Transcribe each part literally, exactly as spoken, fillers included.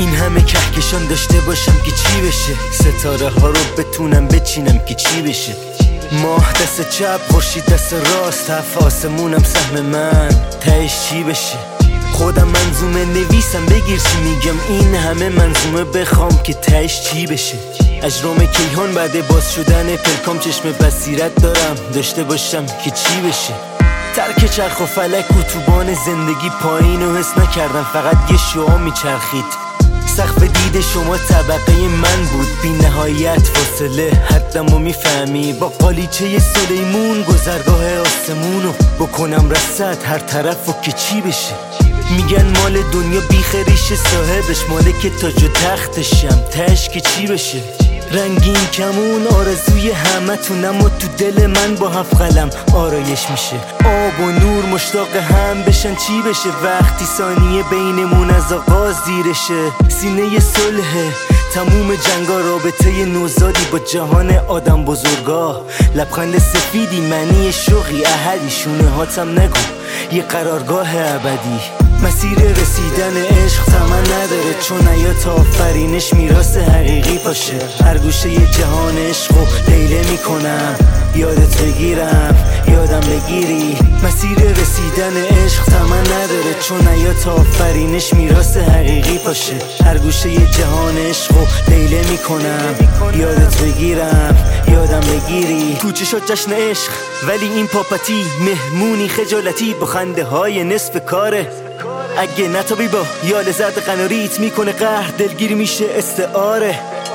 این همه کهکشان داشته باشم که چی بشه؟ ستاره ها رو بتونم بچینم که چی بشه؟ ماه دست چپ، خورشید دست راست، هفت آسمونم سهم من، تهش چی بشه؟ خودم منظومه نویسم، بگیر چی میگم، این همه منظومه بخوام که تهش چی بشه؟ اجرام کیهان بعد باز شدن پلکام، چشم بصیرت دارم داشته باشم که چی بشه؟ ترک چرخ و فلک اتوبان زندگی پایین و حس نکردم، فقط یه شعاع میچرخید. سقف دید شما طبقه من بود، بی نهایت فاصله حدمو میفهمی. با قالیچه سلیمون گذرگاه آسمونو بکنم رصد هر طرفو که چی بشه؟ میگن مال دنیا بیخریش صاحبش، ماله که تاج و تختشم، تهش که چی بشه؟ رنگین کمون آرزوی همه تون، اما تو دل من با هفت قلم آرایش میشه. آب و نور مشتاق هم بشن چی بشه؟ وقتی ثانیه بینمون از آغاز دیرشه. سینه صلحه تموم جنگا، رابطه نوزادی با جهان آدم بزرگا. لبخند سفیدی معنی شوقی احدی، شونه هاتم نگو یه قرارگاه ابدی. مسیر رسیدن عشق تمن نداره، چون حیات آفرینش میراث حقیقی باشه. هر گوشه یه جهان عشق و لیله میکنم، یادت بگیرم یادم بگیری. مسیر رسیدن عشق تمن نداره، چون حیات آفرینش میراث حقیقی باشه. هر گوشه یه جهان عشق و لیله میکنم، یادت بگیرم یادم بگیری. تو چشات جشن عشق ولی این پاپتی، مهمونی خجالتی با خنده های نصف کاره. اگه نتابی با یال زرد قناریت میکنه قهر، دلگیری میشه استعاره.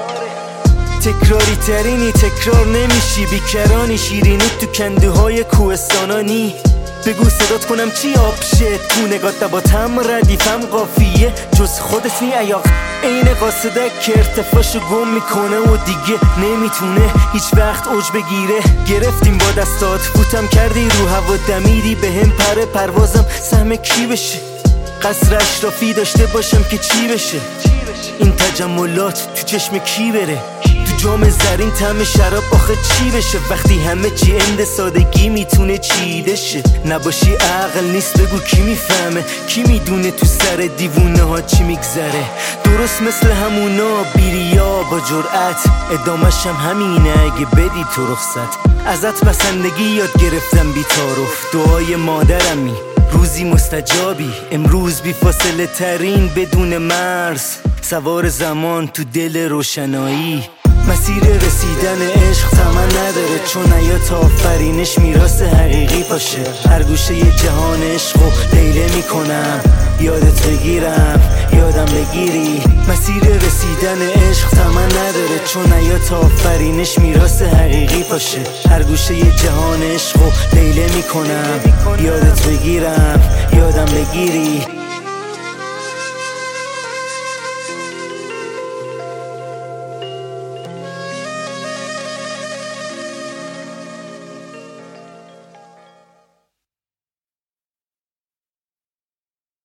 تکراری ترینی تکرار نمیشی، بیکرانی شیرینی تو کنده های کوهستانانی. بگو صدات کنم چی آب شه، تو نگات دباتم ردیفم قافیه، جز خودت نی ایاق این قاصدک که ارتفاعشو گم میکنه و دیگه نمیتونه هیچ وقت اوج بگیره. گرفتیم با دستات فوتم کردی رو هوا، دمیدی به هم پر پروازم سهم کی بشه؟ قصر اشرافی داشته باشم که چی بشه؟ این تجملات تو چشم کی بره؟ تو جام زرین طعم شراب آخه چی بشه؟ وقتی همه چی اند سادگی میتونه چیده شه. نباشی عقل نیست بگو کی میفهمه، کی میدونه تو سر دیوونه ها چی میگذره؟ درست مثل همونا بیریا با جرأت، ادامش هم همینه اگه بدی تو رخصت. ازت بسندگی یاد گرفتم بی تعارف، دعای مادرمی روزی مستجابی. امروز بی فاصله ترین بدون مرز، سوار زمان تو دل روشنایی. مسیر رسیدن عشق تمن نداره، چون حیات آفرینش میراث حقیقی باشه. هر گوشه یه جهان عشق و لیله میکنم، یادت بگیرم یادم بگیری. مسیر رسیدن عشق تمن نداره، چون حیات آفرینش میراث حقیقی باشه. هر گوشه یه جهان عشق و لیله میکنم، یادت بگیرم یادم بگیری.